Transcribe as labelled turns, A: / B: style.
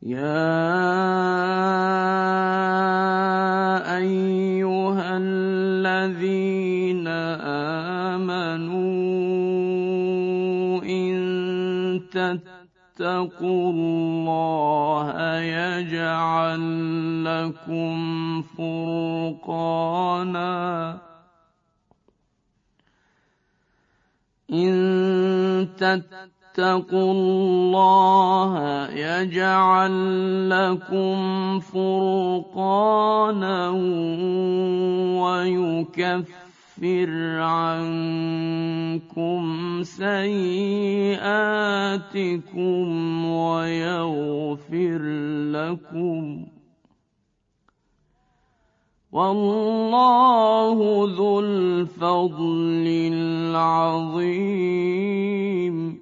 A: يا أيها الذين آمنوا إن تتقوا الله يجعل لكم فرقانا اتقوا الله يجعل لكم فرقانا ويكفر عنكم سيئاتكم ويغفر لكم والله ذو الفضل العظيم